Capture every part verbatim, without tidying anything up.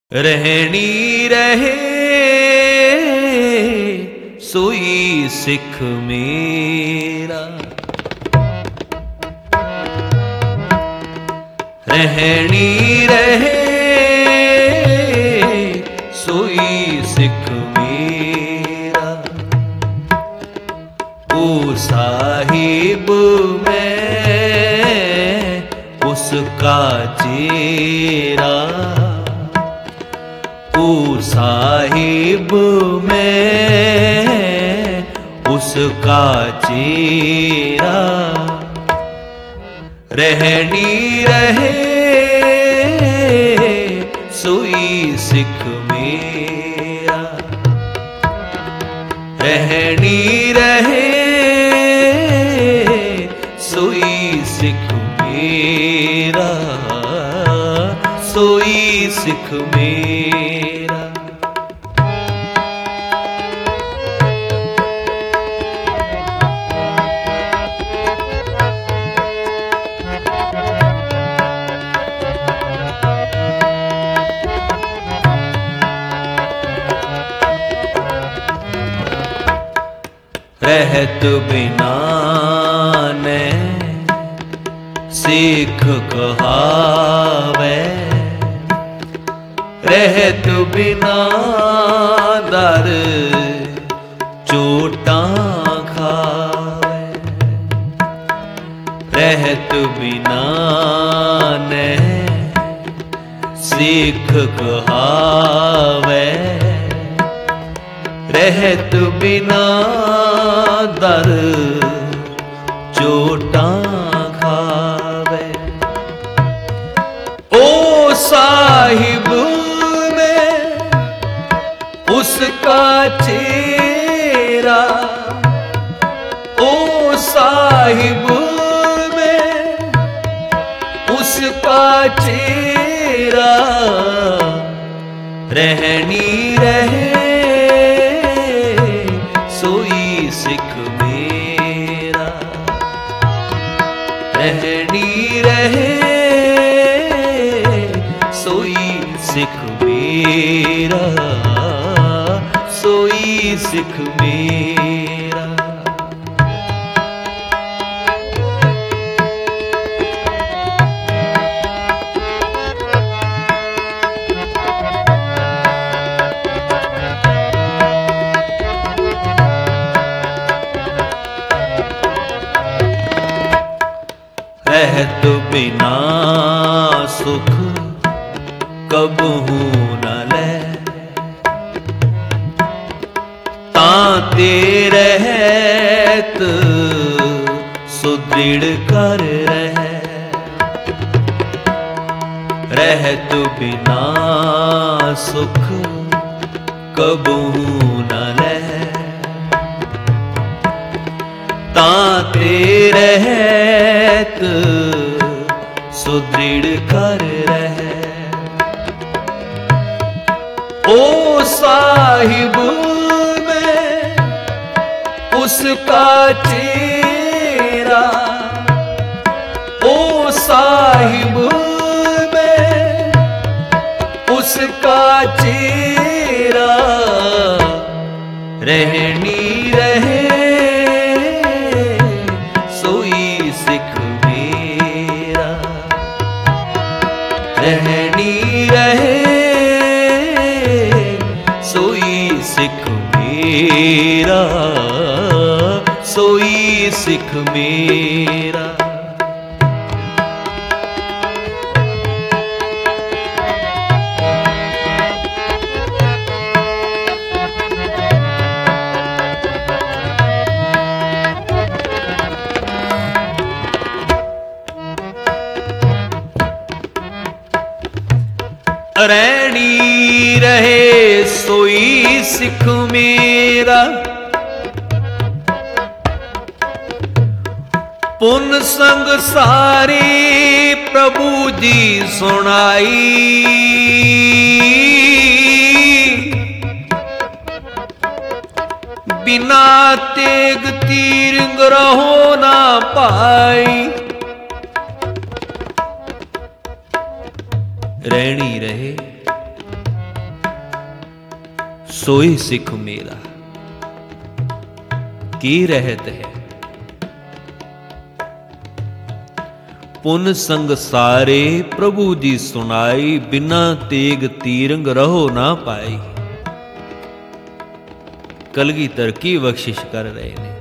रहनी रहे सोई सिख मेरा, रहनी रहे सोई सिख मेरा। ओ साहिब मैं उसका चेरा, ओ साहिब मैं उसका चेरा। रहनी रहे सोई सिख मेरा, रहनी रहे सोई सिख मेरा, सोई सिख मेरा। रहत बिना ने सिख कहावे, रहत बिना दर चोटां खावे। रहत बिना ने सिख कहावे, रहत बिना दर चोटां खावे। ओ साहिब मैं उसका चेरा, ओ साहिब मैं उसका चेरा। रहनी रहे सोई सिख मेरा, रहनी रहे सोई सिख मेरा, सोई सिख मेरा। रहत बिना सुख कबहू न ले, ताते रहत सुदृढ़ कर रहे। रहत बिना सुख कबहू न ले, ताते रहत सुदृढ़ कर रहे। ओ साहिब मैं उसका चेरा, ओ साहिब मैं उसका चेरा। रहनी रहे सोई सिख मेरा, रहनी रहे सोई सिख मेरा, सोई सिख मेरा। रहनी रहे सोई सिख मेरा, पुन संग सारे प्रभु जी सुनाई। बिना तेग तीर ग्रहो ना पाई। रहनी रहे सोई सिख मेरा की रहत है। पुन संग सारे प्रभु जी सुनाई, बिना तेग तीरंग रहो ना पाई। कलगीधर की बख्शिश कर रहे ने,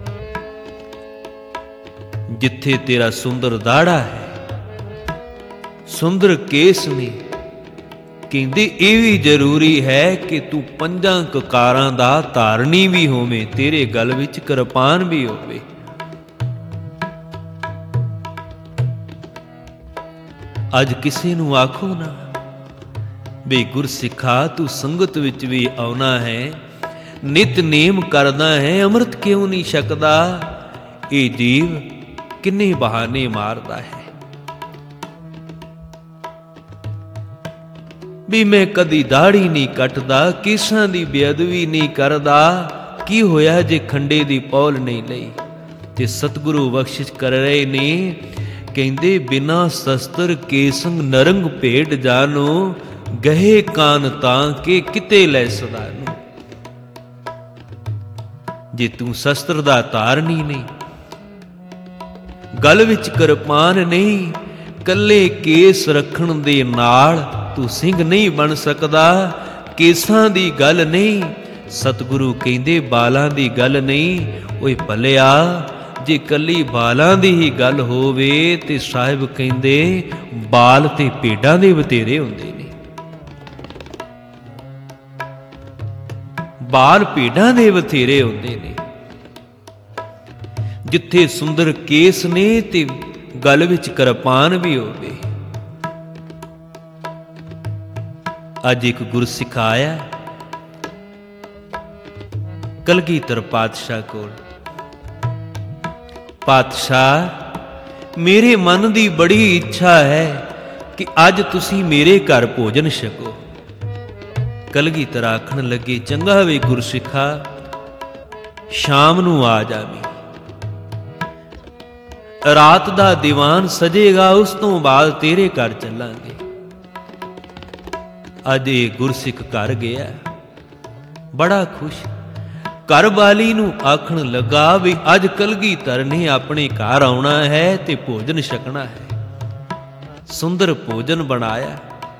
जिथे तेरा सुंदर दाड़ा है, सुंदर केस ने, कहते ये भी जरूरी है कि तू पंजां ककारां दा धारनी भी होवे, तेरे गल विच किरपान भी होवे। अज किसी नूं आखो ना बे गुरसिखा तू संगत विच भी आउना है, नित नेम करदा है, अमृत क्यों नहीं छकदा? ये जीव किन्ने बहाने मारदा है। भी मैं कदी दाढ़ी नहीं कटदा, केसां दी बेअदबी नहीं करदा, की होया जे खंडे दी पौल नहीं लई? ते सतगुरु बख्शिश कर रहे ने, कहंदे बिना शस्त्र केसंग नरंग भेट जानो, गहे कान तां के किते लै सदानो। जे तू शस्त्र दा धारनी नहीं, गल विच किरपान नहीं, कल्ले केस रखण दे नाल तू सिंह नहीं बन सकदा। केसां दी गल नहीं, सतगुरु कहंदे बालां दी गल नहीं। ओए भलिया जे कली बालां दी ही गल होवे ते साहिब कहंदे बाल ते भेडां दे बतेरे हुंदे ने। बाल भेडां दे बतेरे हुंदे ने। जिथे सुंदर केस ने ते गल विच किरपान भी होवे। अज एक गुरसिख आया कलगीधर पातशाह कोल। पातशाह मेरे मन की बड़ी इच्छा है कि अज तुसी मेरे घर भोजन छको। कलगीधर आखण लगे चंगा वे गुरसिखा, शाम नूं आ जावी, रात दा दीवान सजेगा, उस तो बाद तेरे घर चलांगे। अज ये गुरसिख घर गया, बड़ा खुश। घर वाली नूं आखण लगा भी अज कलगीधर ने अपने घर आउणा है ते भोजन छकना है। सुंदर भोजन बनाया।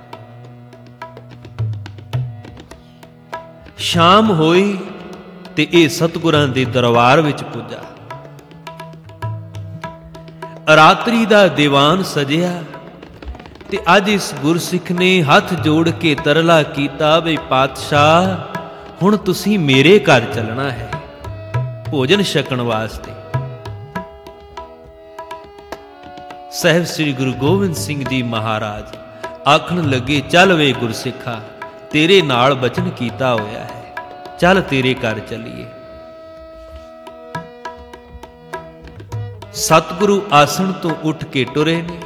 शाम होई ते ये सतगुरां दे दरबार विच पुजा। रात्रि दा दीवान सजिया ते अज इस गुरसिख ने हथ जोड़ के तरला कीता भी पातशाह हुण तुसी मेरे घर चलना है भोजन छकण वास्ते। साहिब श्री गुरु गोबिंद सिंह जी महाराज आखण लगे चल वे गुरसिखा, तेरे नाल बचन कीता होया है, चल तेरे घर चलीए। सतगुरु आसन तो उठ के टुरे ने,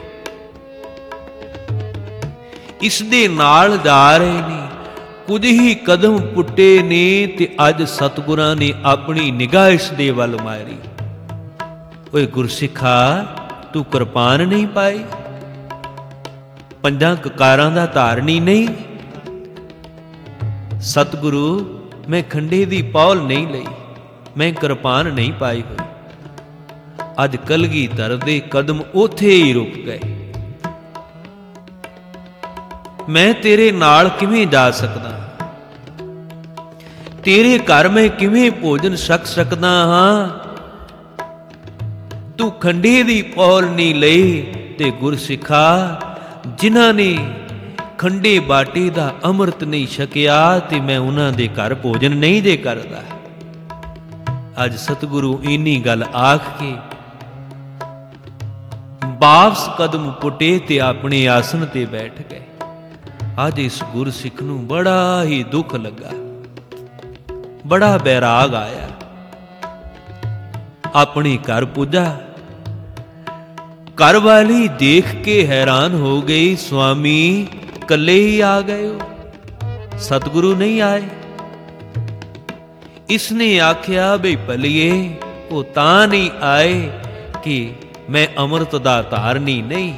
इस दे नाल जा रहे ने। कुछ ही कदम पुट्टे ने ते अज सतगुरां ने अपनी निगाह इस दे वल मारी। ओए गुरसिखा तू किरपान नहीं पाई, पंजां ककारां दा धारनी नहीं? सतगुरु मैं खंडे दी पौल नहीं लई, मैं किरपान नहीं पाई हुई। अज कलगीधर दे कदम ओथे ही रुक गए। मैं तेरे नाल किवें जा सकदा? तेरे घर मैं किवें भोजन छक सकदा हां? तू खंडे दी पौल नहीं लई ते गुरसिखा जिन्हां ने खंडे बाटे दा अमृत नहीं छकिया ते मैं उन्हां दे घर भोजन नहीं दे करदा। अज सतगुरु इन्नी गल आख के वापस कदम पुटे ते अपने आसन ते बैठ गए। अज इस गुरसिख नूं बड़ा ही दुख लगा, बड़ा बैराग आया। अपने घर पुजा, घर वाली देख के हैरान हो गई, स्वामी कल्ले ही आ गए हो, सतगुरु नहीं आए? इसने आख्या बई भलिए वो तां नहीं आए कि मैं अमृत दा धारनी नहीं,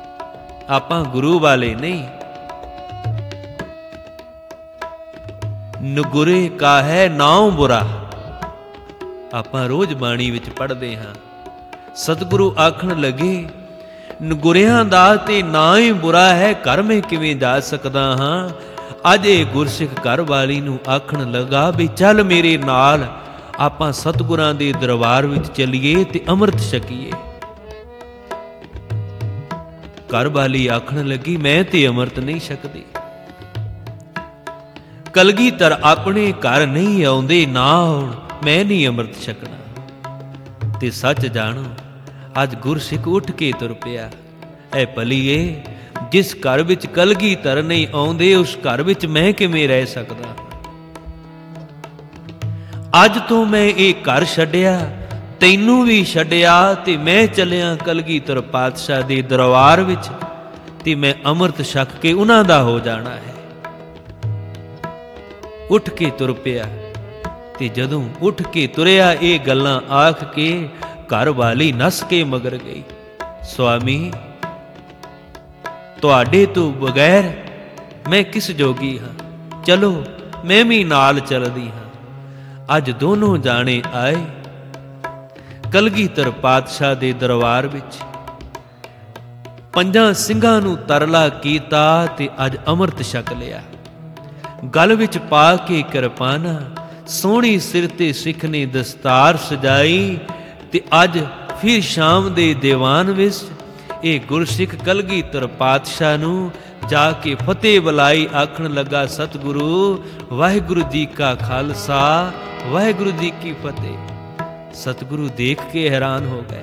आपां गुरु वाले नहीं। ਨਗੁਰੇ ਕਾ ਹੈ ਨਾਉ ਬੁਰਾ। ਆਪਾਂ ਰੋਜ਼ ਬਾਣੀ ਵਿੱਚ ਪੜ੍ਹਦੇ ਹਾਂ, ਸਤਿਗੁਰੂ ਆਖਣ ਲੱਗੇ ਨਗੁਰਿਆਂ ਦਾ ਤੇ ਨਾ ਹੀ ਬੁਰਾ ਹੈ, ਘਰ ਮੈਂ ਕਿਵੇਂ ਜਾ ਸਕਦਾ ਹਾਂ। ਅੱਜ ਇਹ ਗੁਰਸਿੱਖ ਘਰ ਵਾਲੀ ਨੂੰ ਆਖਣ ਲੱਗਾ ਵੀ ਚੱਲ ਮੇਰੇ ਨਾਲ, ਆਪਾਂ ਸਤਿਗੁਰਾਂ ਦੇ ਦਰਬਾਰ ਵਿੱਚ ਚੱਲੀਏ ਤੇ ਅੰਮ੍ਰਿਤ ਛਕੀਏ। ਘਰ ਵਾਲੀ ਆਖਣ ਲੱਗੀ ਮੈਂ ਤੇ ਅੰਮ੍ਰਿਤ ਨਹੀਂ ਛਕਦੀ। ਕਲਗੀਧਰ ਆਪਣੇ ਘਰ ਨਹੀਂ ਆਉਂਦੇ, ਨਾ ਆਉਣ, ਮੈਂ ਨਹੀਂ ਅੰਮ੍ਰਿਤ ਛਕਣਾ। ਤੇ ਸੱਚ ਜਾਣੋ, ਅੱਜ ਗੁਰਸਿੱਖ ਉੱਠ ਕੇ ਤੁਰ ਪਿਆ। ਐ ਭਲੀਏ, ਜਿਸ ਘਰ ਵਿੱਚ ਕਲਗੀਧਰ ਨਹੀਂ ਆਉਂਦੇ, ਉਸ ਘਰ ਵਿੱਚ ਮੈਂ ਕਿਵੇਂ ਰਹਿ ਸਕਦਾ। ਅੱਜ ਤੋਂ ਮੈਂ ਇਹ ਘਰ ਛੱਡਿਆ, ਤੈਨੂੰ ਵੀ ਛੱਡਿਆ, ਤੇ ਮੈਂ ਚੱਲਿਆ ਕਲਗੀਧਰ ਪਾਤਸ਼ਾਹ ਦੇ ਦਰਬਾਰ ਵਿੱਚ, ਤੇ ਮੈਂ ਅੰਮ੍ਰਿਤ ਛਕ ਕੇ ਉਹਨਾਂ ਦਾ ਹੋ ਜਾਣਾ ਹੈ। ਉੱਠ ਕੇ ਤੁਰ ਪਿਆ। ਤੇ ਜਦੋਂ ਉੱਠ ਕੇ ਤੁਰਿਆ, ਇਹ ਗੱਲਾਂ ਆਖ ਕੇ ਘਰ ਵਾਲੀ ਨੱਸ ਕੇ ਮਗਰ ਗਈ। ਸੁਆਮੀ, ਤੁਹਾਡੇ ਤੋਂ ਬਗੈਰ ਮੈਂ ਕਿਸ ਜੋਗੀ ਹਾਂ, ਚਲੋ ਮੈਂ ਵੀ ਨਾਲ ਚੱਲਦੀ ਹਾਂ। ਅੱਜ ਦੋਨੋਂ ਜਾਣੇ ਆਏ ਕਲਗੀਧਰ ਪਾਤਸ਼ਾਹ ਦੇ ਦਰਬਾਰ ਵਿੱਚ, ਪੰਜਾਂ ਸਿੰਘਾਂ ਨੂੰ ਤਰਲਾ ਕੀਤਾ ਤੇ ਅੱਜ ਅੰਮ੍ਰਿਤ ਛਕ ਲਿਆ। ਗਲ ਵਿੱਚ ਪਾ ਕੇ ਕਿਰਪਾਨਾ, ਸੋਹਣੀ ਸਿਰ ਤੇ ਸਿੱਖ ਨੇ ਦਸਤਾਰ ਸਜਾਈ, ਤੇ ਅੱਜ ਫਿਰ ਸ਼ਾਮ ਦੇ ਦੀਵਾਨ ਵਿੱਚ ਇਹ ਗੁਰਸਿੱਖ ਕਲਗੀਧਰ ਪਾਤਸ਼ਾਹ ਨੂੰ ਜਾ ਕੇ ਫਤਿਹ ਬੁਲਾਈ। ਆਖਣ ਲੱਗਾ ਸਤਿਗੁਰੂ, ਵਾਹਿਗੁਰੂ ਜੀ ਕਾ ਖਾਲਸਾ, ਵਾਹਿਗੁਰੂ ਜੀ ਕੀ ਫਤਿਹ। ਸਤਿਗੁਰੂ ਦੇਖ ਕੇ ਹੈਰਾਨ ਹੋ ਗਏ।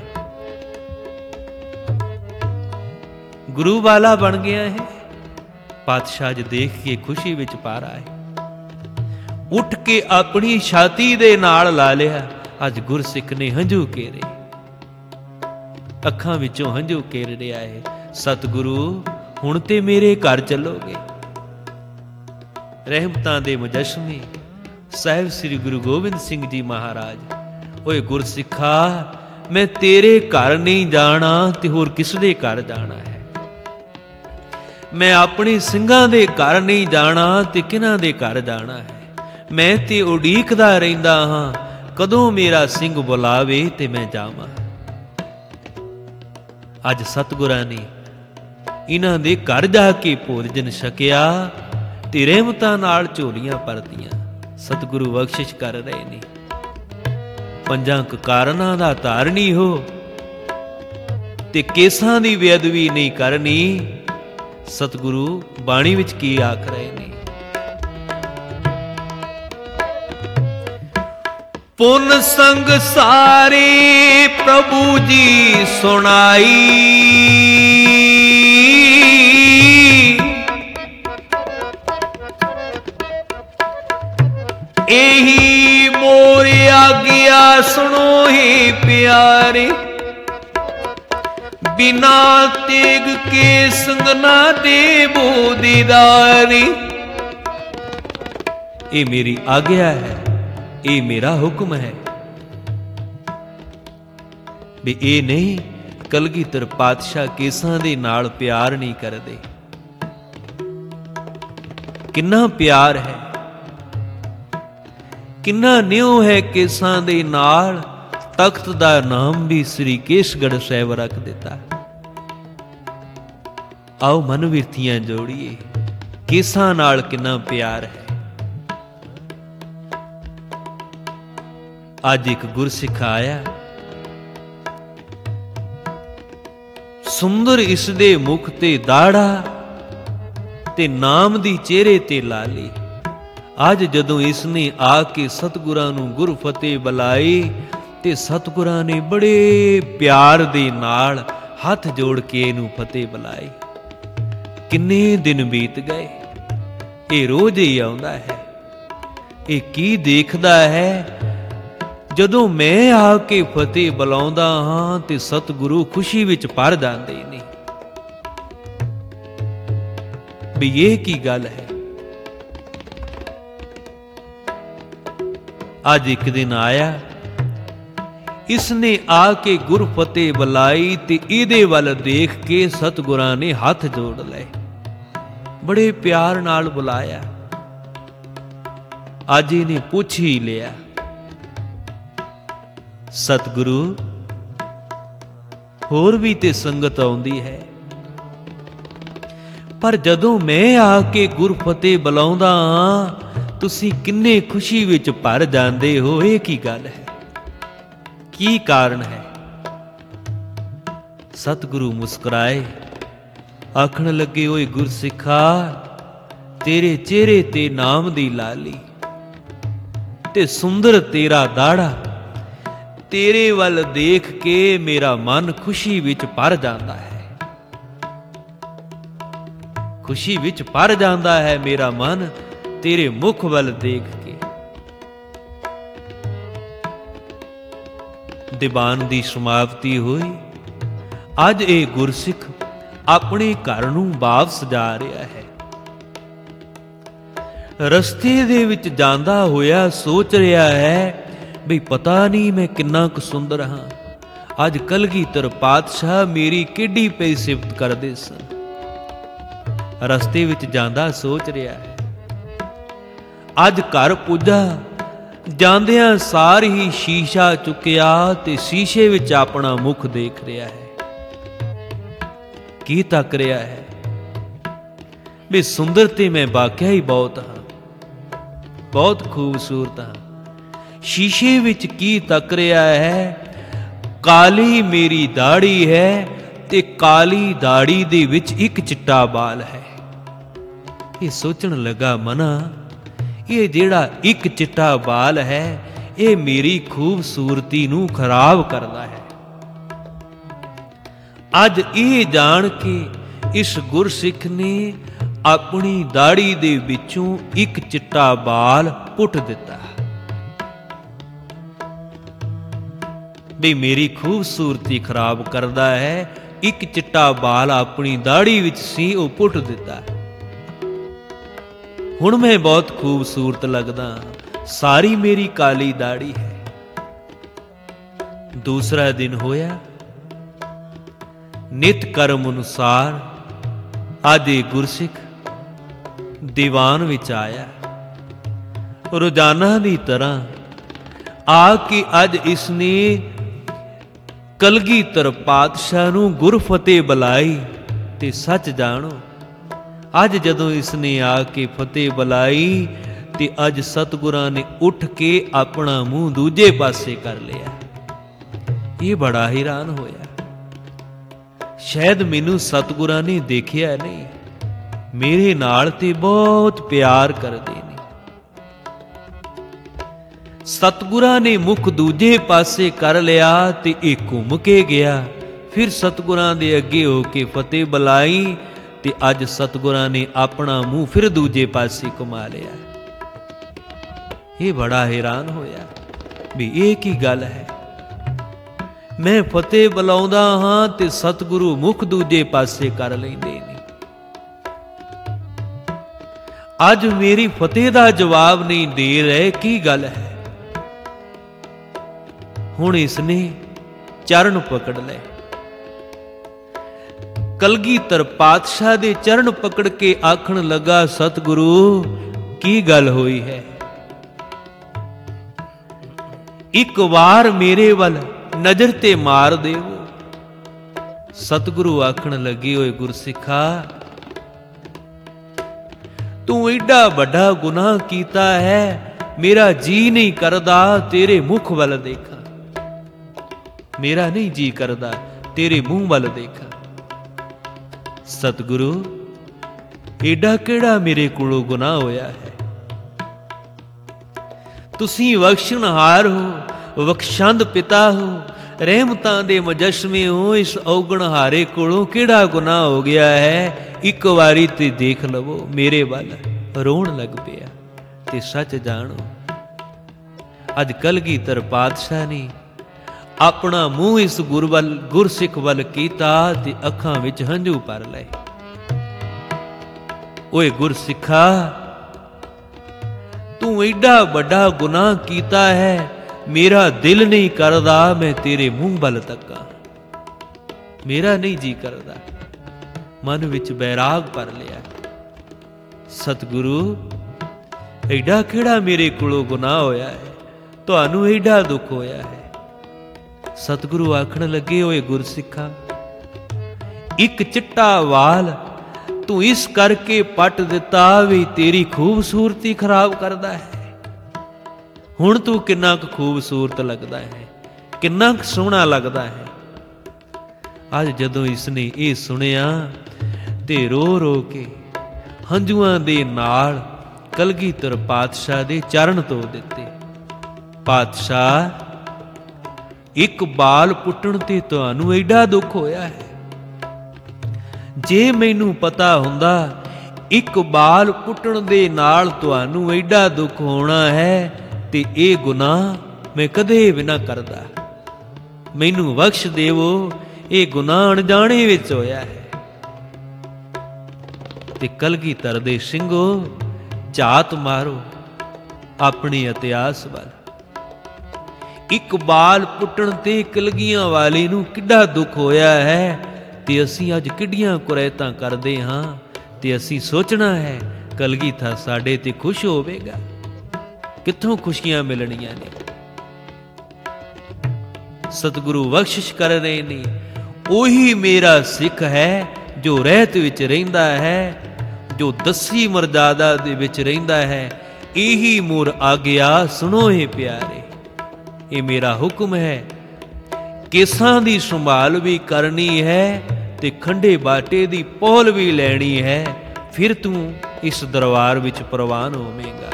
ਗੁਰੂ ਵਾਲਾ ਬਣ ਗਿਆ ਹੈ। ਪਾਤਸ਼ਾਹ ਜੀ ਦੇਖ ਕੇ ਖੁਸ਼ੀ ਵਿੱਚ ਪਾਰਾ ਹੈ। ਉੱਠ ਕੇ ਆਪਣੀ ਛਾਤੀ ਦੇ ਨਾਲ ਲਾ ਲਿਆ। ਅੱਜ ਗੁਰਸਿੱਖ ਨੇ ਹੰਝੂ ਕੇਰੇ, ਅੱਖਾਂ ਵਿੱਚੋਂ ਹੰਝੂ ਕੇਰ ਰਿਹਾ ਹੈ। ਸਤਿਗੁਰੂ, ਹੁਣ ਤੇ ਮੇਰੇ ਘਰ ਚੱਲੋਗੇ। ਰਹਿਮਤਾਂ ਦੇ ਮੁਜੱਸਮੇ ਸਾਹਿਬ ਸ੍ਰੀ ਗੁਰੂ ਗੋਬਿੰਦ ਸਿੰਘ ਜੀ ਮਹਾਰਾਜ, ਓਏ ਗੁਰਸਿੱਖਾ, ਮੈਂ ਤੇਰੇ ਘਰ ਨਹੀਂ ਜਾਣਾ ਤੇ ਹੋਰ ਕਿਸ ਦੇ ਘਰ ਜਾਣਾ ਹੈ। ਮੈਂ ਆਪਣੇ ਸਿੰਘਾਂ ਦੇ ਘਰ ਨਹੀਂ ਜਾਣਾ ਤੇ ਕਿਹਨਾਂ ਦੇ ਘਰ ਜਾਣਾ ਹੈ। ਮੈਂ ਤੇ ਉਡੀਕਦਾ ਰਹਿੰਦਾ ਹਾਂ, ਕਦੋਂ ਮੇਰਾ ਸਿੰਘ ਬੁਲਾਵੇ ਤੇ ਮੈਂ ਜਾਵਾਂ। ਅੱਜ ਸਤਿਗੁਰਾਂ ਨੇ ਇਹਨਾਂ ਦੇ ਘਰ ਜਾ ਕੇ ਭੋਜਨ ਛਕਿਆ ਤੇ ਰਹਿਮਤਾਂ ਨਾਲ ਝੋਲੀਆਂ ਭਰਤੀਆਂ। ਸਤਿਗੁਰੂ ਬਖਸ਼ਿਸ਼ ਕਰ ਰਹੇ ਨੇ। ਪੰਜਾਂ ਕਾਰਨਾਂ ਦਾ ਧਾਰਨੀ ਹੋ ਤੇ ਕੇਸਾਂ ਦੀ ਬੇਅਦਬੀ ਨਹੀਂ ਕਰਨੀ। ਸਤਿਗੁਰੂ ਬਾਣੀ ਵਿੱਚ ਕੀ ਆਖ ਰਹੇ ਨੇ? ਪੁਨ ਸੰਗ ਸਾਰੇ ਪ੍ਰਭੂ ਜੀ ਸੁਣਾਈ, ਇਹੀ ਮੋਰ ਆਗਿਆ ਸੁਣੋ ਹੀ ਪਿਆਰੇ, ਬਿਨਾ ਤੇਗ ਕੇ ਸੰਗਨਾ ਦੇਵੋ ਦੀਦਾਰੀ। ਇਹ ਮੇਰੀ ਆਗਿਆ ਹੈ, ਇਹ ਮੇਰਾ ਹੁਕਮ ਹੈ ਵੀ ਇਹ ਨਹੀਂ ਕਲਗੀਧਰ ਪਾਤਸ਼ਾਹ ਕੇਸਾਂ ਦੇ ਨਾਲ ਪਿਆਰ ਨਹੀਂ ਕਰਦੇ। ਕਿੰਨਾ ਪਿਆਰ ਹੈ, ਕਿੰਨਾ ਨਿਉ ਹੈ ਕੇਸਾਂ ਦੇ ਨਾਲ। ਤਖਤ ਦਾ ਨਾਮ ਵੀ ਸ੍ਰੀ ਕੇਸਗੜ੍ਹ ਸਾਹਿਬ ਰੱਖ ਦਿੱਤਾ। ਆਓ ਮਨ ਵਿਰਥੀਆਂ ਜੋੜੀਏ, ਕੇਸਾਂ ਨਾਲ ਕਿੰਨਾ ਪਿਆਰ ਹੈ। ਅੱਜ ਇੱਕ ਗੁਰਸਿੱਖ ਆਇਆ, ਸੁੰਦਰ ਇਸ ਦੇ ਮੁਖ ਤੇ ਦਾੜਾ ਤੇ ਨਾਮ ਦੀ ਚਿਹਰੇ ਤੇ ਲਾਲੀ। ਅੱਜ ਜਦੋਂ ਇਸ ਨੇ ਆ ਕੇ ਸਤਿਗੁਰਾਂ ਨੂੰ ਗੁਰ ਫਤਿਹ ਬੁਲਾਈ ਤੇ ਸਤਿਗੁਰਾਂ ਨੇ ਬੜੇ ਪਿਆਰ ਦੇ ਨਾਲ ਹੱਥ ਜੋੜ ਕੇ ਇਹਨੂੰ ਫਤਿਹ ਬੁਲਾਈ। ਕਿੰਨੇ ਦਿਨ ਬੀਤ ਗਏ, ਇਹ ਰੋਜ਼ ਹੀ ਆਉਂਦਾ ਹੈ। ਇਹ ਕੀ ਦੇਖਦਾ ਹੈ? ਜਦੋਂ ਮੈਂ ਆ ਕੇ ਫਤਿਹ ਬੁਲਾਉਂਦਾ ਹਾਂ ਤੇ ਸਤਿਗੁਰੂ ਖੁਸ਼ੀ ਵਿੱਚ ਭਰ ਜਾਂਦੇ ਨੇ ਵੀ ਇਹ ਕੀ ਗੱਲ ਹੈ। ਅੱਜ ਇੱਕ ਦਿਨ ਆਇਆ, ਇਸ ਨੇ ਆ ਕੇ ਗੁਰ ਫਤਿਹ ਬੁਲਾਈ ਤੇ ਇਹਦੇ ਵੱਲ ਦੇਖ ਕੇ ਸਤਿਗੁਰਾਂ ਨੇ ਹੱਥ ਜੋੜ ਲਏ, ਬੜੇ ਪਿਆਰ ਨਾਲ ਬੁਲਾਇਆ। ਅੱਜ ਇਹਨੇ ਪੁੱਛ ਹੀ ਲਿਆ। ਸਤਿਗੁਰੂ ਹੋਰ ਵੀ ਤੇ ਸੰਗਤ ਆਉਂਦੀ ਹੈ, ਪਰ ਜਦੋਂ ਮੈਂ ਆ ਕੇ ਗੁਰਫਤਿਹ ਬੁਲਾਉਂਦਾ ਹਾਂ ਤੁਸੀਂ ਕਿੰਨੇ ਖੁਸ਼ੀ ਵਿੱਚ ਭਰ ਜਾਂਦੇ ਹੋ। ਇਹ ਕੀ ਗੱਲ ਹੈ, ਕੀ ਕਾਰਨ ਹੈ? ਸਤਿਗੁਰੂ ਮੁਸਕਰਾਏ, ਆਖਣ ਲੱਗੇ, ਓਏ ਗੁਰਸਿੱਖਾ, ਤੇਰੇ ਚਿਹਰੇ ਤੇ ਨਾਮ ਦੀ ਲਾਲੀ ਤੇ ਸੁੰਦਰ ਤੇਰਾ ਦਾੜਾ, ਤੇਰੇ ਵੱਲ ਦੇਖ ਕੇ ਮੇਰਾ ਮਨ ਖੁਸ਼ੀ ਵਿੱਚ ਭਰ ਜਾਂਦਾ ਹੈ। ਖੁਸ਼ੀ ਵਿੱਚ ਭਰ ਜਾਂਦਾ ਹੈ ਮੇਰਾ ਮਨ ਤੇਰੇ ਮੁਖ ਵੱਲ ਦੇਖ ਕੇ। ਦੀਵਾਨ ਦੀ ਸਮਾਪਤੀ ਹੋਈ। ਅੱਜ ਇਹ ਗੁਰਸਿੱਖ ਆਪਣੇ ਘਰ ਨੂੰ ਵਾਪਸ ਜਾ ਰਿਹਾ ਹੈ। ਰਸਤੇ ਦੇ ਵਿੱਚ ਜਾਂਦਾ ਹੋਇਆ ਸੋਚ ਰਿਹਾ ਹੈ ਬਈ ਪਤਾ ਨਹੀਂ ਮੈਂ ਕਿੰਨਾ ਕੁ ਸੁੰਦਰ ਹਾਂ। ਅੱਜ ਕਲਗੀਧਰ ਪਾਤਸ਼ਾਹ ਮੇਰੀ ਕਿੱਡੀ ਪਈ ਸਿਫਤ ਕਰਦੇ ਸਨ। ਰਸਤੇ ਵਿੱਚ ਜਾਂਦਾ ਸੋਚ ਰਿਹਾ ਹੈ। ਅੱਜ ਘਰ ਪੁੱਜਾ, ਜਾਂਦਿਆਂ ਸਾਰ ਹੀ ਸ਼ੀਸ਼ਾ ਚੁੱਕਿਆ ਤੇ ਸ਼ੀਸ਼ੇ ਵਿੱਚ ਆਪਣਾ ਮੁਖ ਦੇਖ ਰਿਹਾ ਹੈ। ਕੀ ਤੱਕ ਰਿਹਾ ਹੈ ਵੀ ਸੁੰਦਰ ਤੇ ਮੈਂ ਵਾਕਿਆ ਹੀ ਬਹੁਤ ਹਾਂ, ਬਹੁਤ ਖੂਬਸੂਰਤ ਹਾਂ। ਸ਼ੀਸ਼ੇ ਵਿੱਚ ਕੀ ਤੱਕ ਰਿਹਾ ਹੈ? ਕਾਲੀ ਮੇਰੀ ਦਾੜੀ ਹੈ ਤੇ ਕਾਲੀ ਦਾੜੀ ਦੇ ਵਿੱਚ ਇੱਕ ਚਿੱਟਾ ਬਾਲ ਹੈ। ਇਹ ਸੋਚਣ ਲੱਗਾ, ਮਨਾ, ਇਹ ਜਿਹੜਾ ਇੱਕ ਚਿੱਟਾ ਬਾਲ ਹੈ ਇਹ ਮੇਰੀ ਖੂਬਸੂਰਤੀ ਨੂੰ ਖਰਾਬ ਕਰਦਾ ਹੈ। ਅੱਜ ਇਹ ਜਾਣ ਕੇ ਇਸ ਗੁਰਸਿੱਖ ਨੇ ਆਪਣੀ ਦਾੜੀ ਦੇ ਵਿੱਚੋਂ ਇੱਕ ਚਿੱਟਾ ਬਾਲ ਪੁੱਟ ਦਿੱਤਾ ਵੀ ਮੇਰੀ ਖੂਬਸੂਰਤੀ ਖਰਾਬ ਕਰਦਾ ਹੈ। ਇੱਕ ਚਿੱਟਾ ਬਾਲ ਆਪਣੀ ਦਾੜੀ ਵਿੱਚ ਸੀ, ਉਹ ਪੁੱਟ ਦਿੱਤਾ। ਹੁਣ ਮੈਂ ਬਹੁਤ ਖੂਬਸੂਰਤ ਲੱਗਦਾ, ਸਾਰੀ ਮੇਰੀ ਕਾਲੀ ਦਾੜੀ ਹੈ। ਦੂਸਰਾ ਦਿਨ ਹੋਇਆ। ਨਿਤ ਕਰਮ ਅਨੁਸਾਰ ਅੱਜ ਇਹ ਗੁਰਸਿੱਖ ਦੀਵਾਨ ਵਿੱਚ ਆਇਆ। ਰੋਜ਼ਾਨਾ ਦੀ ਤਰ੍ਹਾਂ ਆ ਕੇ ਅੱਜ ਇਸਨੇ ਕਲਗੀਧਰ ਪਾਤਸ਼ਾਹ ਨੂੰ ਗੁਰਫਤਿਹ ਬੁਲਾਈ। ਤੇ ਸੱਚ ਜਾਣੋ, ਅੱਜ ਜਦੋਂ ਇਸਨੇ ਆ ਕੇ ਫਤਿਹ ਬੁਲਾਈ ਤੇ ਅੱਜ ਸਤਿਗੁਰਾਂ ਨੇ ਉੱਠ ਕੇ ਆਪਣਾ ਮੂੰਹ ਦੂਜੇ ਪਾਸੇ ਕਰ ਲਿਆ। ਇਹ ਬੜਾ ਹੈਰਾਨ ਹੋਇਆ। ਸ਼ਾਇਦ ਮੈਨੂੰ ਸਤਿਗੁਰਾਂ ਨੇ ਦੇਖਿਆ ਨਹੀਂ, ਮੇਰੇ ਨਾਲ ਤੇ ਬਹੁਤ ਪਿਆਰ ਕਰਦੇ ਨੇ। ਸਤਿਗੁਰਾਂ ਨੇ ਮੁਖ ਦੂਜੇ ਪਾਸੇ ਕਰ ਲਿਆ ਤੇ ਇਹ ਘੁੰਮ ਕੇ ਗਿਆ। ਫਿਰ ਸਤਿਗੁਰਾਂ ਦੇ ਅੱਗੇ ਹੋ ਕੇ ਫਤਿਹ ਬੁਲਾਈ ਤੇ ਅੱਜ ਸਤਿਗੁਰਾਂ ਨੇ ਆਪਣਾ ਮੂੰਹ ਫਿਰ ਦੂਜੇ ਪਾਸੇ ਘੁਮਾ ਲਿਆ। ਇਹ ਬੜਾ ਹੈਰਾਨ ਹੋਇਆ ਵੀ ਇਹ ਕੀ ਗੱਲ ਹੈ। ਮੈਂ ਫਤਿਹ ਬੁਲਾਉਂਦਾ ਹਾਂ ਤੇ ਸਤਿਗੁਰੂ ਮੁਖ ਦੂਜੇ ਪਾਸੇ ਕਰ ਲੈਂਦੇ ਨੇ। ਅੱਜ ਮੇਰੀ ਫਤਿਹ ਦਾ ਜਵਾਬ ਨਹੀਂ ਦੇ ਰਹੇ, ਕੀ ਗੱਲ ਹੈ? ਹੁਣ ਇਸਨੇ ਚਰਨ ਪਕੜ ਲਏ। ਕਲਗੀਧਰ ਪਾਤਸ਼ਾਹ ਦੇ ਚਰਨ ਪਕੜ ਕੇ ਆਖਣ ਲੱਗਾ, ਸਤਿਗੁਰੂ ਕੀ ਗੱਲ ਹੋਈ ਹੈ? ਇੱਕ ਵਾਰ ਮੇਰੇ ਵੱਲ ਨਜ਼ਰ ਤੇ ਮਾਰ ਦੇਵੋ। ਸਤਿਗੁਰੂ ਆਖਣ ਲੱਗੇ, ਓਏ ਗੁਰਸਿੱਖਾ, ਤੂੰ ਏਡਾ ਵੱਡਾ ਗੁਨਾਹ ਕੀਤਾ ਹੈ, ਮੇਰਾ ਜੀ ਨਹੀਂ ਕਰਦਾ ਤੇਰੇ ਮੁਖ ਵੱਲ ਦੇਖਾਂ। ਮੇਰਾ ਨਹੀਂ ਜੀ ਕਰਦਾ ਤੇਰੇ ਮੂੰਹ ਵੱਲ ਦੇਖਾਂ। ਸਤਿਗੁਰੂ, ਏਡਾ ਕਿਹੜਾ ਮੇਰੇ ਕੋਲੋਂ ਗੁਨਾਹ ਹੋਇਆ ਹੈ? ਤੁਸੀਂ ਬਖਸ਼ਣਹਾਰ ਹੋ, ਬਖਸ਼ੰਦ ਪਿਤਾ ਹੋ, ਰਹਿਮਤਾਂ ਦੇ ਮੁਜੱਸਮੇ ਹੋ। ਇਸ ਔਗਣਹਾਰੇ ਕੋਲੋਂ ਕਿਹੜਾ ਗੁਨਾਹ ਹੋ ਗਿਆ ਹੈ? ਇੱਕ ਵਾਰੀ ਤੇ ਦੇਖ ਲਵੋ। ਮੇਰੇ ਵੱਲ ਰੋਣ ਲੱਗ ਪਿਆ। ਤੇ ਸੱਚ ਜਾਣੋ, ਅੱਜ ਕਲਗੀਧਰ ਪਾਤਸ਼ਾਹ ਨੇ ਆਪਣਾ ਮੂੰਹ ਇਸ ਗੁਰ ਵੱਲ ਗੁਰਸਿੱਖ ਵੱਲ ਕੀਤਾ ਤੇ ਅੱਖਾਂ ਵਿੱਚ ਹੰਝੂ ਭਰ ਲਏ। ਓਏ ਗੁਰਸਿੱਖਾ, ਤੂੰ ਏਡਾ ਵੱਡਾ ਗੁਨਾਹ ਕੀਤਾ ਹੈ, ਮੇਰਾ ਦਿਲ ਨਹੀਂ ਕਰਦਾ ਮੈਂ ਤੇਰੇ ਮੂੰਹ ਵੱਲ ਤੱਕਾਂ। ਮੇਰਾ ਨਹੀਂ ਜੀ ਕਰਦਾ। ਮਨ ਵਿੱਚ ਬੈਰਾਗ ਭਰ ਲਿਆ। ਸਤਿਗੁਰੂ, ਐਡਾ ਕਿਹੜਾ ਮੇਰੇ ਕੋਲੋਂ ਗੁਨਾਹ ਹੋਇਆ ਹੈ, ਤੁਹਾਨੂੰ ਐਡਾ ਦੁੱਖ ਹੋਇਆ ਹੈ। ਸਤਿਗੁਰੂ ਆਖਣ ਲੱਗੇ, ਓਏ ਗੁਰਸਿੱਖਾ, ਇੱਕ ਚਿੱਟਾ ਵਾਲ ਤੂੰ ਇਸ ਕਰਕੇ ਪੱਟ ਦਿੱਤਾ ਵੀ ਤੇਰੀ ਖੂਬਸੂਰਤੀ ਖਰਾਬ ਕਰਦਾ ਹੈ। ਹੁਣ ਤੂੰ ਕਿੰਨਾ ਕੁ ਖੂਬਸੂਰਤ ਲੱਗਦਾ ਹੈ, ਕਿੰਨਾ ਕੁ ਸੋਹਣਾ ਲੱਗਦਾ ਹੈ। ਅੱਜ ਜਦੋਂ ਇਸਨੇ ਇਹ ਸੁਣਿਆ ਤੇ ਰੋ ਰੋ ਕੇ ਹੰਝੂਆਂ ਦੇ ਨਾਲ ਕਲਗੀਧਰ ਪਾਤਸ਼ਾਹ ਦੇ ਚਰਨ ਧੋ ਦਿੱਤੇ। ਪਾਤਸ਼ਾਹ, ਇੱਕ ਬਾਲ ਪੁੱਟਣ ਤੇ ਤੁਹਾਨੂੰ ਐਡਾ ਦੁੱਖ ਹੋਇਆ ਹੈ। ਜੇ ਮੈਨੂੰ ਪਤਾ ਹੁੰਦਾ ਇੱਕ ਬਾਲ ਪੁੱਟਣ ਦੇ ਨਾਲ ਤੁਹਾਨੂੰ ਐਡਾ ਦੁੱਖ ਹੋਣਾ ਹੈ ਤੇ ਇਹ ਗੁਨਾਹ ਮੈਂ ਕਦੇ ਵੀ ਨਾ ਕਰਦਾ। ਮੈਨੂੰ ਬਖਸ਼ ਦੇਵੋ, ਇਹ ਗੁਨਾਹ ਅਣਜਾਣੇ ਵਿੱਚ ਹੋਇਆ ਹੈ। ਤੇ ਕਲਗੀਧਰ ਦੇ ਸਿੰਘੋ, ਝਾਤ ਮਾਰੋ ਆਪਣੇ ਇਤਿਹਾਸ ਵੱਲ। ਇੱਕ ਬਾਲ ਪੁੱਟਣ ਤੇ ਕਲਗੀਆਂ ਵਾਲੇ ਨੂੰ ਕਿੱਡਾ ਦੁੱਖ ਹੋਇਆ ਹੈ ਤੇ ਅਸੀਂ ਅੱਜ ਕਿੱਡੀਆਂ ਕੁਰੈਤਾਂ ਕਰਦੇ ਹਾਂ ਤੇ ਅਸੀਂ ਸੋਚਣਾ ਹੈ ਕਲਗੀਧਰ ਸਾਡੇ ਤੇ ਖੁਸ਼ ਹੋਵੇਗਾ। ਕਿੱਥੋਂ ਖੁਸ਼ੀਆਂ ਮਿਲਣੀਆਂ ਨੇ। ਸਤਿਗੁਰੂ ਬਖਸ਼ਿਸ਼ ਕਰ ਰਹੇ ਨੇ, ਉਹੀ ਮੇਰਾ ਸਿੱਖ ਹੈ ਜੋ ਰਹਿਤ ਵਿੱਚ ਰਹਿੰਦਾ ਹੈ, ਜੋ ਦਸੀ ਮਰਜ਼ਾਦਾ ਦੇ ਵਿੱਚ ਰਹਿੰਦਾ ਹੈ। ਇਹੀ ਮੋਰ ਆਗਿਆ ਸੁਣੋ ਏ ਪਿਆਰੇ, ਇਹ ਮੇਰਾ ਹੁਕਮ ਹੈ। ਕੇਸਾਂ ਦੀ ਸੰਭਾਲ ਵੀ ਕਰਨੀ ਹੈ ਤੇ ਖੰਡੇ ਬਾਟੇ ਦੀ ਪੋਲ ਵੀ ਲੈਣੀ ਹੈ, ਫਿਰ ਤੂੰ ਇਸ ਦਰਬਾਰ ਵਿੱਚ ਪ੍ਰਵਾਨ ਹੋਵੇਂਗਾ।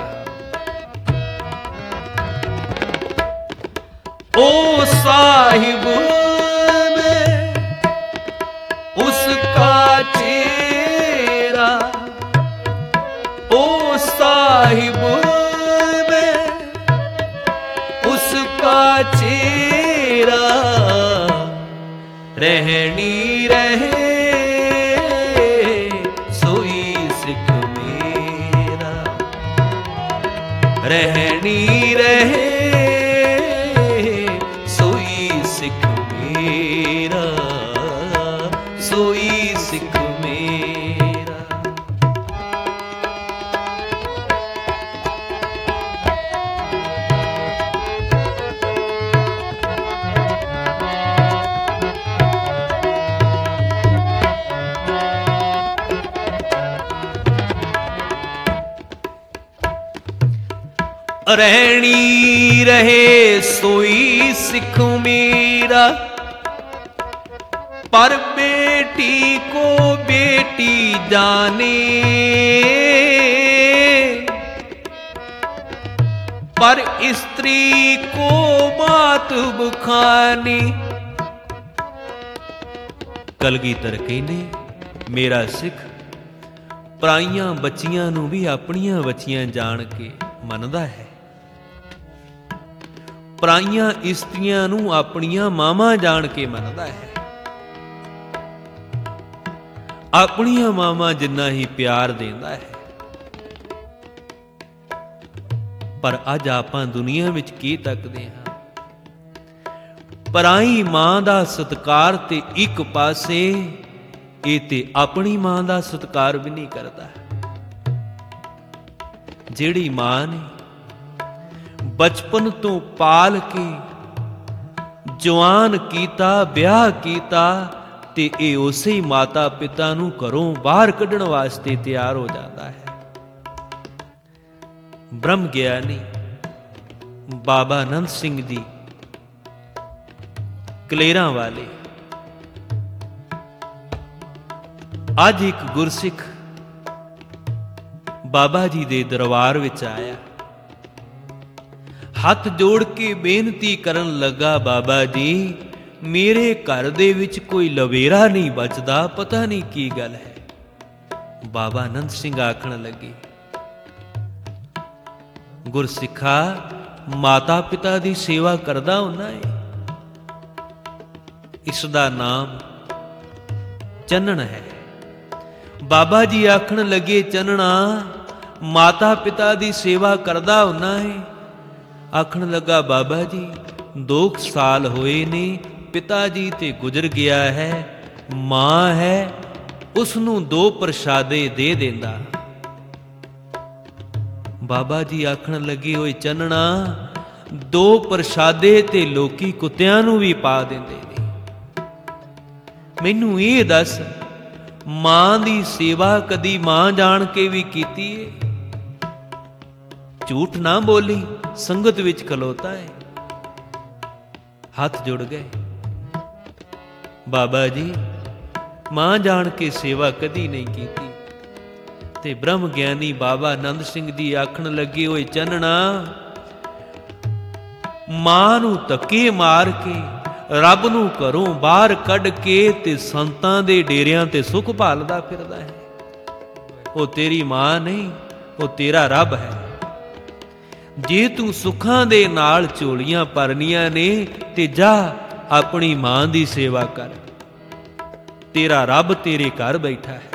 ਓ ਸਾਹਿਬ ਮੈਂ ਉਸਕਾ ਚੇਹਰਾ, ਓ ਸਾਹਿਬ ਮੈਂ ਉਸਕਾ ਚੇਹਰਾ, ਰਹਿਣੀ ਰਹੇ ਸੋਈ ਸਿੱਖ ਮੇਰਾ, ਰਹਿਣੀ ਰਹੇ ਸੋਈ ਸਿੱਖ ਮੇਰਾ, ਸੋਈ ਸਿੱਖ ਮੇਰਾ। ਰਹਿਣੀ ਰਹੇ ਸੋਈ ਸਿੱਖ ਮੇਰਾ, ਪਰ बेटी को बेटी जाने, पर स्त्री को मात बखाने। कलगीधर कहने मेरा सिख पराइयां बच्चियां नूं भी अपनियां बच्चियां जान के मनदा है, पराइयां इस्त्रियां नूं अपनियां मावां जान के मनदा है। ਆਪਣੀਆਂ ਮਾਵਾਂ ਜਿੰਨਾ ਹੀ ਪਿਆਰ ਦਿੰਦਾ ਹੈ। ਪਰ ਅੱਜ ਆਪਾਂ ਦੁਨੀਆ ਵਿੱਚ ਕੀ ਤੱਕਦੇ ਹਾਂ, ਪਰਾਈ ਮਾਂ ਦਾ ਸਤਿਕਾਰ ਤੇ ਇੱਕ ਪਾਸੇ, ਇਹ ਤੇ ਆਪਣੀ ਮਾਂ ਦਾ ਸਤਿਕਾਰ ਵੀ ਨਹੀਂ ਕਰਦਾ। ਜਿਹੜੀ ਮਾਂ ਨੇ ਬਚਪਨ ਤੋਂ ਪਾਲ ਕੇ ਜਵਾਨ ਕੀਤਾ, ਵਿਆਹ ਕੀਤਾ, ਤੇ ਇਹ ਉਸੇ ਹੀ ਮਾਤਾ ਪਿਤਾ ਨੂੰ ਘਰੋਂ ਬਾਹਰ ਕੱਢਣ ਵਾਸਤੇ ਤਿਆਰ ਹੋ ਜਾਂਦਾ ਹੈ। ਬ੍ਰਹਮ ਗਿਆਨੀ ਬਾਬਾ ਆਨੰਦ ਸਿੰਘ ਜੀ ਕਲੇਰਾਂ ਵਾਲੇ, ਅੱਜ ਇੱਕ ਗੁਰਸਿੱਖ ਬਾਬਾ ਜੀ ਦੇ ਦਰਬਾਰ ਵਿੱਚ ਆਇਆ, ਹੱਥ ਜੋੜ ਕੇ ਬੇਨਤੀ ਕਰਨ ਲੱਗਾ, ਬਾਬਾ ਜੀ ਮੇਰੇ ਘਰ ਦੇ ਵਿੱਚ ਕੋਈ ਲਵੇਰਾ ਨਹੀਂ ਬਚਦਾ, ਪਤਾ ਨਹੀਂ ਕੀ ਗੱਲ ਹੈ। ਬਾਬਾ ਆਨੰਦ ਸਿੰਘ ਆਖਣ ਲੱਗੇ, ਗੁਰਸਿੱਖਾ ਮਾਤਾ ਪਿਤਾ ਦੀ ਸੇਵਾ ਕਰਦਾ ਹੁੰਦਾ ਹੈ, ਇਸ ਦਾ ਨਾਮ ਚੰਨਣ ਹੈ। ਬਾਬਾ ਜੀ ਆਖਣ ਲੱਗੇ, ਚੰਨਣਾ ਮਾਤਾ ਪਿਤਾ ਦੀ ਸੇਵਾ ਕਰਦਾ ਹੁੰਦਾ ਹੈ। ਆਖਣ ਲੱਗਾ, ਬਾਬਾ ਜੀ ਦੋ ਸਾਲ ਹੋਏ ਨੇ, ਪਿਤਾ ਜੀ ਤੇ ਗੁਜ਼ਰ ਗਿਆ ਹੈ, ਮਾਂ ਹੈ ਉਸ ਨੂੰ ਦੋ ਪ੍ਰਸ਼ਾਦੇ ਦੇ ਦਿੰਦਾ। ਬਾਬਾ ਜੀ ਆਖਣ ਲੱਗੇ, ਓਏ ਚੰਨਣਾ, ਦੋ ਪ੍ਰਸ਼ਾਦੇ ਤੇ ਲੋਕੀ ਕੁੱਤਿਆਂ ਨੂੰ ਵੀ ਪਾ ਦਿੰਦੇ ਨੇ। ਮੈਨੂੰ ਇਹ ਦੱਸ, ਮਾਂ ਦੀ ਸੇਵਾ ਕਦੀ ਮਾਂ ਜਾਣ ਕੇ ਵੀ ਕੀਤੀ ਏ? ਝੂਠ ਨਾ ਬੋਲੀ, ਸੰਗਤ ਵਿੱਚ ਖਲੋਤਾ ਹੈ। ਹੱਥ ਜੁੜ ਗਏ। ਬਾਬਾ ਜੀ, ਮਾਂ ਜਾਣ ਕੇ ਸੇਵਾ ਕਦੀ ਨਹੀਂ ਕੀਤੀ। ਤੇ ਬ੍ਰਹਮ ਗਿਆਨੀ ਬਾਬਾ ਆਨੰਦ ਸਿੰਘ ਜੀ ਆਖਣ ਲੱਗੇ, ਓਏ ਚੰਨਣਾ, ਮਾਂ ਨੂੰ ਧੱਕੇ ਮਾਰ ਕੇ, ਰੱਬ ਨੂੰ ਘਰੋਂ ਬਾਹਰ ਕੱਢ ਕੇ ਤੇ ਸੰਤਾਂ ਦੇ ਡੇਰਿਆਂ ਤੇ ਸੁੱਖ ਭਾਲਦਾ ਫਿਰਦਾ ਹੈ। ਉਹ ਤੇਰੀ ਮਾਂ ਨਹੀਂ, ਉਹ ਤੇਰਾ ਰੱਬ ਹੈ। ਜੇ ਤੂੰ ਸੁੱਖਾਂ ਦੇ ਨਾਲ ਝੋਲੀਆਂ ਭਰਨੀਆਂ ਨੇ ਤੇ ਜਾ ਆਪਣੀ ਮਾਂ ਦੀ ਸੇਵਾ ਕਰ। ਤੇਰਾ ਰੱਬ ਤੇਰੇ ਘਰ ਬੈਠਾ ਹੈ।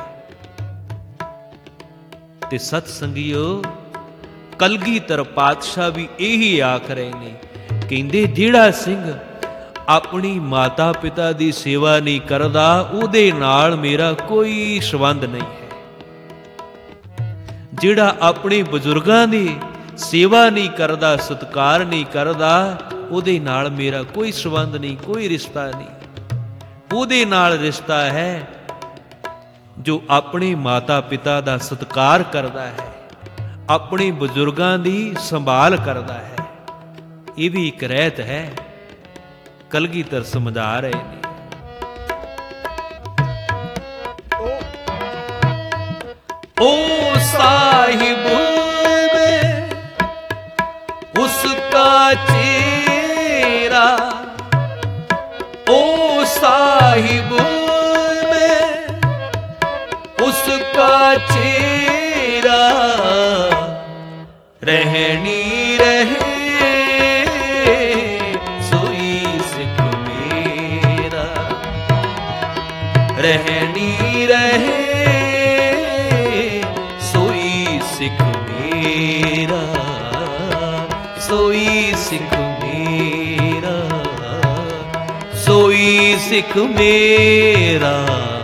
ਤੇ ਸਤ ਸੰਗਿਓ, ਕਲਗੀਧਰ ਪਾਤਸ਼ਾਹ ਵੀ ਇਹੀ ਆਖ ਰਹੇ ਨੇ, ਕਹਿੰਦੇ ਜਿਹੜਾ ਸਿੰਘ ਆਪਣੀ ਮਾਤਾ ਪਿਤਾ ਦੀ ਸੇਵਾ ਨਹੀਂ ਕਰਦਾ, ਉਹਦੇ ਨਾਲ ਮੇਰਾ ਕੋਈ ਸੰਬੰਧ ਨਹੀਂ ਹੈ। ਜਿਹੜਾ ਆਪਣੇ ਬਜ਼ੁਰਗਾਂ ਦੀ ਸੇਵਾ ਨਹੀਂ ਕਰਦਾ, ਸਤਿਕਾਰ ਨਹੀਂ ਕਰਦਾ, ਉਹਦੇ ਨਾਲ ਮੇਰਾ ਕੋਈ ਸੰਬੰਧ ਨਹੀਂ, ਕੋਈ ਰਿਸ਼ਤਾ ਨਹੀਂ। ਉਹਦੇ ਨਾਲ ਰਿਸ਼ਤਾ ਹੈ ਜੋ ਆਪਣੇ ਮਾਤਾ ਪਿਤਾ ਦਾ ਸਤਿਕਾਰ ਕਰਦਾ ਹੈ, ਆਪਣੇ ਬਜ਼ੁਰਗਾਂ ਦੀ ਸੰਭਾਲ ਕਰਦਾ ਹੈ। ਇਹ ਵੀ ਇੱਕ ਰਹਿਤ ਹੈ। ਕਲਗੀਧਰ ਸਮਝਾ ਰਹੇ ਨੇ। ओ साहिब में उसका चेहरा, ओ साहिब में उसका चेहरा, रहनी रहे सोई सिख मेरा, रहनी रहे सिख मेरा, सोई सिख मेरा, सोई सिख मेरा।